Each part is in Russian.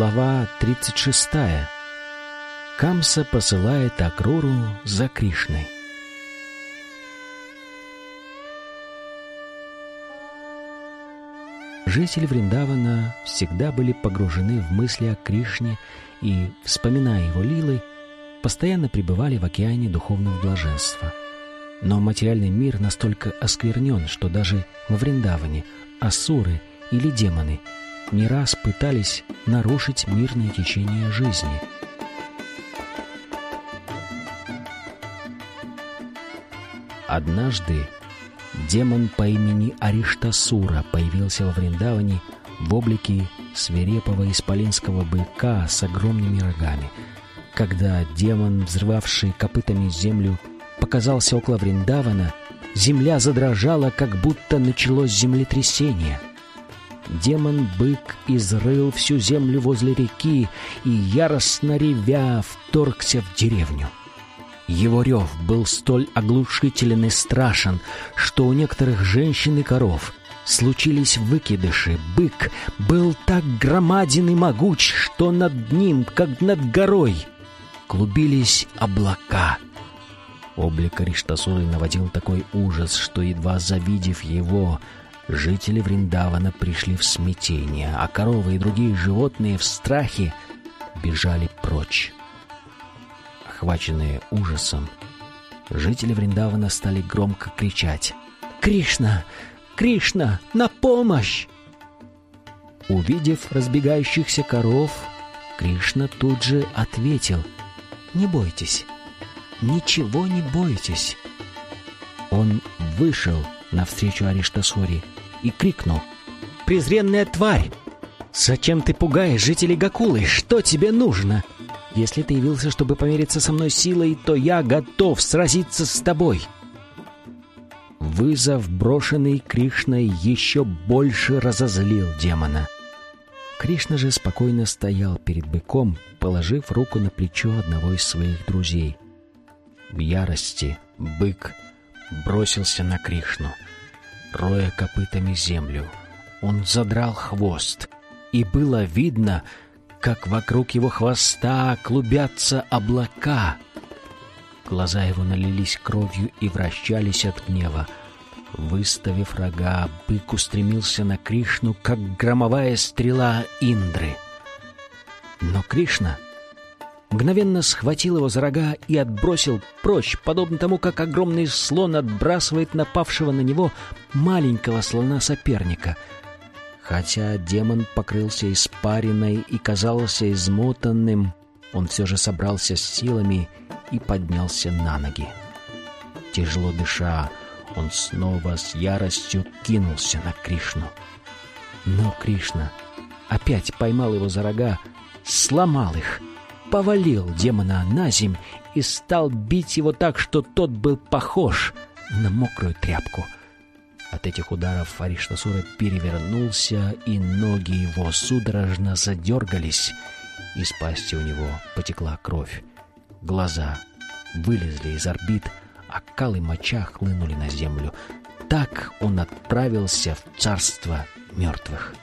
Глава 36. Камса посылает Акруру за Кришной. Жители Вриндавана всегда были погружены в мысли о Кришне и, вспоминая его лилы, постоянно пребывали в океане духовного блаженства. Но материальный мир настолько осквернен, что даже во Вриндаване асуры или демоны не раз пытались нарушить мирное течение жизни. Однажды демон по имени Ариштасура появился во Вриндаване в облике свирепого исполинского быка с огромными рогами. Когда демон, взрывавший копытами землю, показался около Вриндавана, земля задрожала, как будто началось землетрясение. Демон-бык изрыл всю землю возле реки и, яростно ревя, вторгся в деревню. Его рев был столь оглушителен и страшен, что у некоторых женщин и коров случились выкидыши. Бык был так громаден и могуч, что над ним, как над горой, клубились облака. Облик Ариштасуры наводил такой ужас, что, едва завидев его, жители Вриндавана пришли в смятение, а коровы и другие животные в страхе бежали прочь. Охваченные ужасом, жители Вриндавана стали громко кричать: «Кришна! Кришна! На помощь!» Увидев разбегающихся коров, Кришна тут же ответил: «Не бойтесь, ничего не бойтесь». Он вышел навстречу Ариштасуре и крикнул: «Презренная тварь! Зачем ты пугаешь жителей Гокулы? Что тебе нужно? Если ты явился, чтобы помериться со мной силой, то я готов сразиться с тобой». Вызов, брошенный Кришной, еще больше разозлил демона. Кришна же спокойно стоял перед быком, положив руку на плечо одного из своих друзей. В ярости бык бросился на Кришну, роя копытами землю. Он задрал хвост, и было видно, как вокруг его хвоста клубятся облака. Глаза его налились кровью и вращались от гнева. Выставив рога, бык устремился на Кришну, как громовая стрела Индры. Но Кришна мгновенно схватил его за рога и отбросил прочь, подобно тому, как огромный слон отбрасывает напавшего на него маленького слона-соперника. Хотя демон покрылся испариной и казался измотанным, он все же собрался с силами и поднялся на ноги. Тяжело дыша, он снова с яростью кинулся на Кришну. Но Кришна опять поймал его за рога, сломал их, повалил демона на земь и стал бить его так, что тот был похож на мокрую тряпку. От этих ударов Ариштасура перевернулся, и ноги его судорожно задергались. Из пасти у него потекла кровь. Глаза вылезли из орбит, а кал и моча хлынули на землю. Так он отправился в царство мертвых.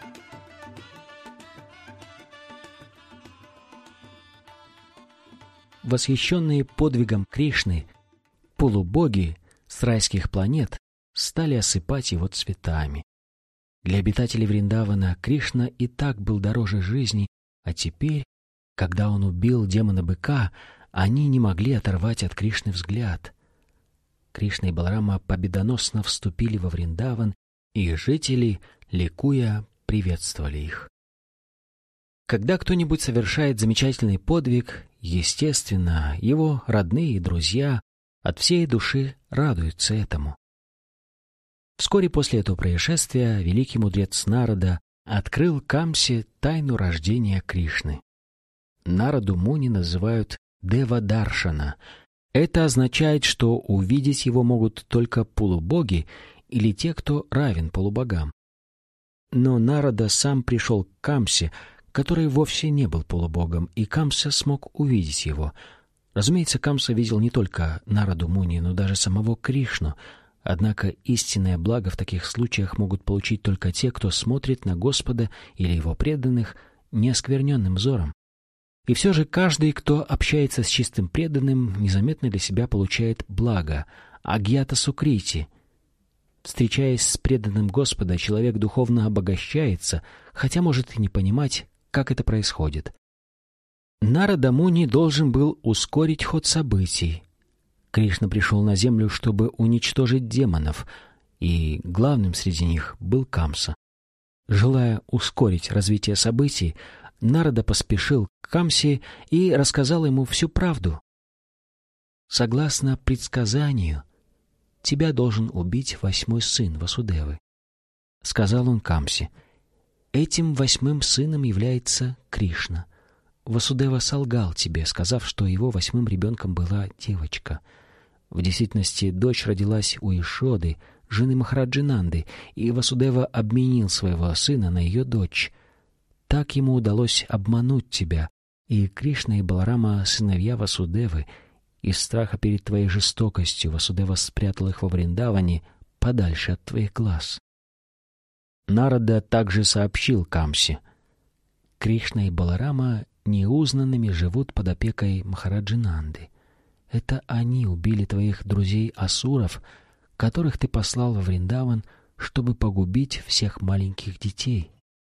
Восхищенные подвигом Кришны, полубоги с райских планет стали осыпать его цветами. Для обитателей Вриндавана Кришна и так был дороже жизни, а теперь, когда он убил демона-быка, они не могли оторвать от Кришны взгляд. Кришна и Баларама победоносно вступили во Вриндаван, и жители, ликуя, приветствовали их. Когда кто-нибудь совершает замечательный подвиг, естественно, его родные и друзья от всей души радуются этому. Вскоре после этого происшествия великий мудрец Нарада открыл Камсе тайну рождения Кришны. Нараду Муни называют Девадаршана. Это означает, что увидеть его могут только полубоги или те, кто равен полубогам. Но Нарада сам пришел к Камсе, который вовсе не был полубогом, и Камса смог увидеть его. Разумеется, Камса видел не только Нараду Муни, но даже самого Кришну. Однако истинное благо в таких случаях могут получить только те, кто смотрит на Господа или его преданных неоскверненным взором. И все же каждый, кто общается с чистым преданным, незаметно для себя получает благо, агьята сукрити. Встречаясь с преданным Господа, человек духовно обогащается, хотя может и не понимать, как это происходит. Нарада Муни должен был ускорить ход событий. Кришна пришел на землю, чтобы уничтожить демонов, и главным среди них был Камса. Желая ускорить развитие событий, Нарада поспешил к Камсе и рассказал ему всю правду. «Согласно предсказанию, тебя должен убить 8-й сын Васудевы», — сказал он Камсе. «Этим 8-м сыном является Кришна. Васудева солгал тебе, сказав, что его 8-м ребенком была девочка. В действительности дочь родилась у Ишоды, жены Махараджи Нанды, и Васудева обменил своего сына на ее дочь. Так ему удалось обмануть тебя, и Кришна и Баларама — сыновья Васудевы. Из страха перед твоей жестокостью Васудева спрятал их во Вриндаване подальше от твоих глаз». Нарада также сообщил Камсе: «Кришна и Баларама неузнанными живут под опекой Махараджи Нанды. Это они убили твоих друзей-асуров, которых ты послал во Вриндаван, чтобы погубить всех маленьких детей».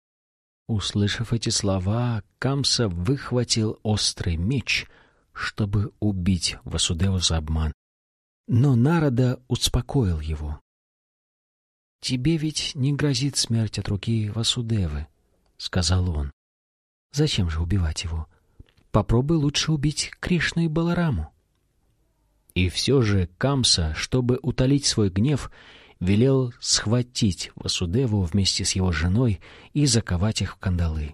Услышав эти слова, Камса выхватил острый меч, чтобы убить Васудеву за обман. Но Нарада успокоил его. «Тебе ведь не грозит смерть от руки Васудевы», — сказал он. «Зачем же убивать его? Попробуй лучше убить Кришну и Балараму». И все же Камса, чтобы утолить свой гнев, велел схватить Васудеву вместе с его женой и заковать их в кандалы.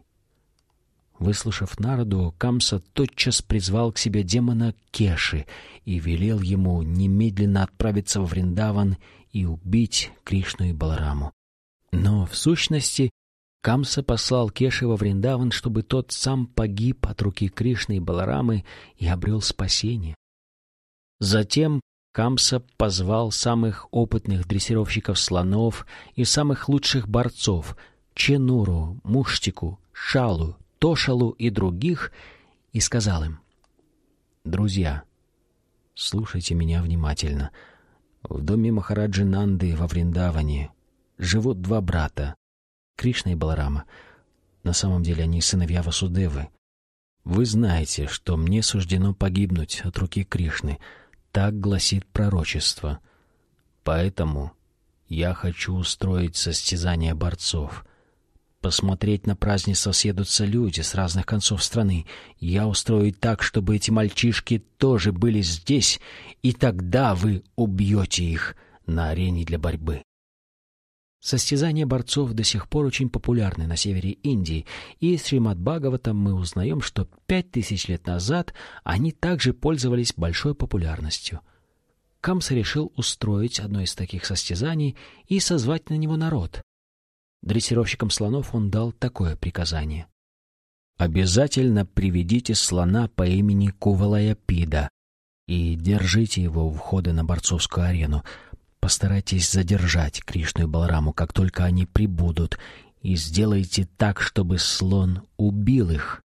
Выслушав Нараду, Камса тотчас призвал к себе демона Кеши и велел ему немедленно отправиться во Вриндаван и убить Кришну и Балараму. Но, в сущности, Камса послал Кеши во Вриндаван, чтобы тот сам погиб от руки Кришны и Баларамы и обрел спасение. Затем Камса позвал самых опытных дрессировщиков слонов и самых лучших борцов — Ченуру, Муштику, Шалу, Тошалу и других, и сказал им: «Друзья, слушайте меня внимательно. В доме Махараджи Нанды во Вриндаване живут 2 брата — Кришна и Баларама. На самом деле они сыновья Васудевы. Вы знаете, что мне суждено погибнуть от руки Кришны. Так гласит пророчество. Поэтому я хочу устроить состязание борцов. Посмотреть на празднество съедутся люди с разных концов страны. Я устрою так, чтобы эти мальчишки тоже были здесь, и тогда вы убьете их на арене для борьбы». Состязания борцов до сих пор очень популярны на севере Индии, и из Шримад-Бхагаватам мы узнаем, что 5000 лет назад они также пользовались большой популярностью. Камса решил устроить одно из таких состязаний и созвать на него народ. Дрессировщикам слонов он дал такое приказание: «Обязательно приведите слона по имени Кувалаяпида и держите его у входа на борцовскую арену. Постарайтесь задержать Кришну и Балараму, как только они прибудут, и сделайте так, чтобы слон убил их».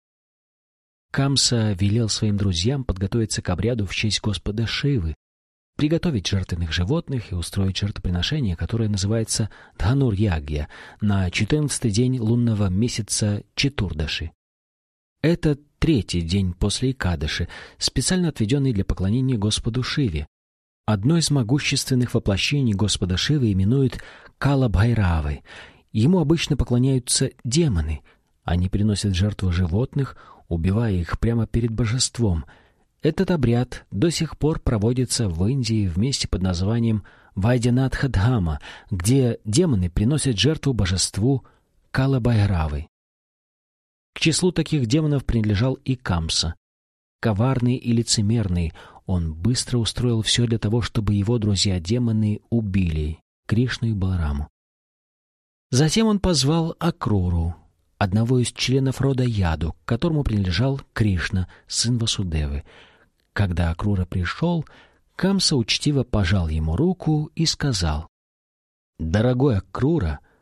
Камса велел своим друзьям подготовиться к обряду в честь Господа Шивы, приготовить жертвенных животных и устроить жертвоприношение, которое называется Дханур-ягья, на 14-й день лунного месяца Четурдаши. Это 3-й день после Экадаши, специально отведенный для поклонения Господу Шиве. Одно из могущественных воплощений Господа Шивы именуют Кала-Бхайравой. Ему обычно поклоняются демоны. Они приносят жертву животных, убивая их прямо перед божеством. Этот обряд до сих пор проводится в Индии в месте под названием Вайдянатха-Дхама, где демоны приносят жертву божеству Кала-Бхайравы. К числу таких демонов принадлежал и Камса. Коварный и лицемерный, он быстро устроил все для того, чтобы его друзья-демоны убили Кришну и Балараму. Затем он позвал Акруру, одного из членов рода Яду, к которому принадлежал Кришна, сын Васудевы. Когда Акрура пришел, Камса учтиво пожал ему руку и сказал: «Дорогой Акрура,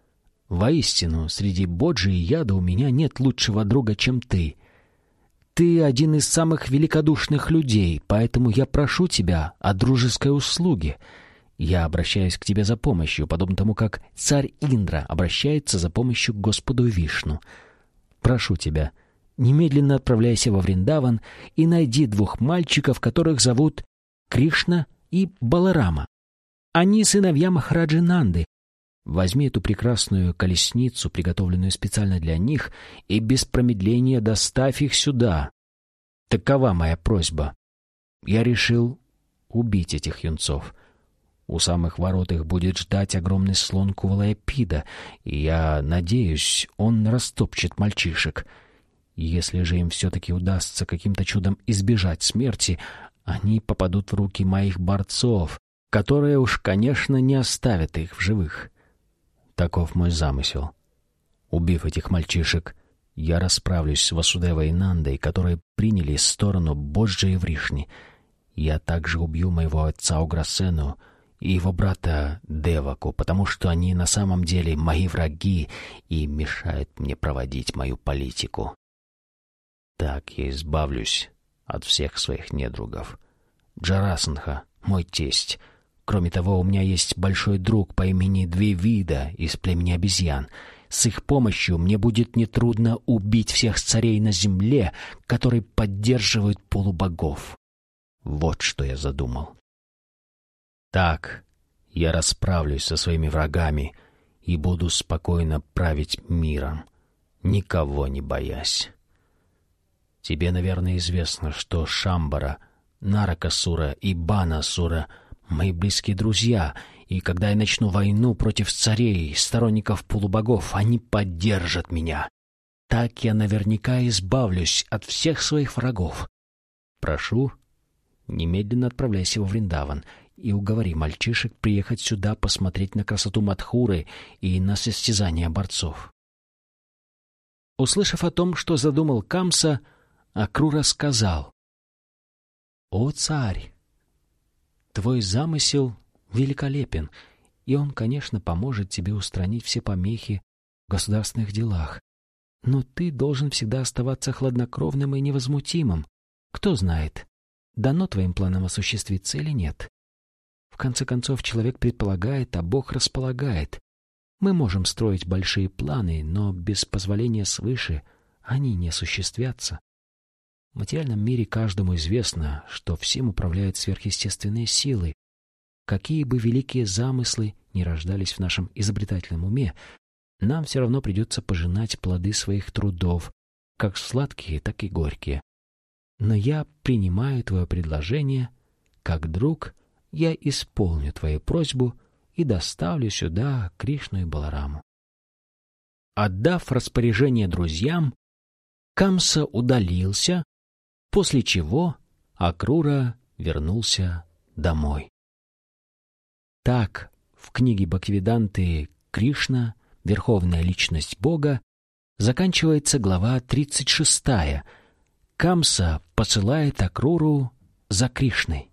Воистину, среди боджи и яда у меня нет лучшего друга, чем ты. Ты один из самых великодушных людей, поэтому я прошу тебя о дружеской услуге. Я обращаюсь к тебе за помощью, подобно тому, как царь Индра обращается за помощью к Господу Вишну. Прошу тебя, немедленно отправляйся во Вриндаван и найди 2 мальчиков, которых зовут Кришна и Баларама. Они сыновья Махараджи Нанды. Возьми эту прекрасную колесницу, приготовленную специально для них, и без промедления доставь их сюда. Такова моя просьба. Я решил убить этих юнцов. У самых ворот их будет ждать огромный слон Кувалаяпида, и я надеюсь, он растопчет мальчишек. Если же им все-таки удастся каким-то чудом избежать смерти, они попадут в руки моих борцов, которые уж, конечно, не оставят их в живых. Таков мой замысел. Убив этих мальчишек, я расправлюсь с Васудевой и Нандой, которые приняли сторону Боджи и Вришни. Я также убью моего отца Уграсену и его брата Деваку, потому что они на самом деле мои враги и мешают мне проводить мою политику. Так я избавлюсь от всех своих недругов. Джарасандха, мой тесть. Кроме того, у меня есть большой друг по имени Двивида из племени обезьян. С их помощью мне будет нетрудно убить всех царей на земле, которые поддерживают полубогов. Вот что я задумал. Так я расправлюсь со своими врагами и буду спокойно править миром, никого не боясь. Тебе, наверное, известно, что Шамбара, Наракасура и Банасура — мои близкие друзья, и когда я начну войну против царей, сторонников полубогов, они поддержат меня. Так я наверняка избавлюсь от всех своих врагов. Прошу, немедленно отправляйся во Вриндаван и уговори мальчишек приехать сюда посмотреть на красоту Мадхуры и на состязания борцов. Услышав о том, что задумал Камса, Акрура сказал: «О, царь! Твой замысел великолепен, и он, конечно, поможет тебе устранить все помехи в государственных делах. Но ты должен всегда оставаться хладнокровным и невозмутимым. Кто знает, дано твоим планам осуществиться или нет. В конце концов, человек предполагает, а Бог располагает. Мы можем строить большие планы, но без позволения свыше они не осуществятся. В материальном мире каждому известно, что всем управляют сверхъестественные силы. Какие бы великие замыслы ни рождались в нашем изобретательном уме, нам все равно придется пожинать плоды своих трудов, как сладкие, так и горькие. Но я принимаю твое предложение. Как друг, я исполню твою просьбу и доставлю сюда Кришну и Балараму». Отдав распоряжение друзьям, Камса удалился, после чего Акрура вернулся домой. Так, в книге Бхактивиданты «Кришна. Верховная личность Бога» заканчивается глава 36. Камса посылает Акруру за Кришной.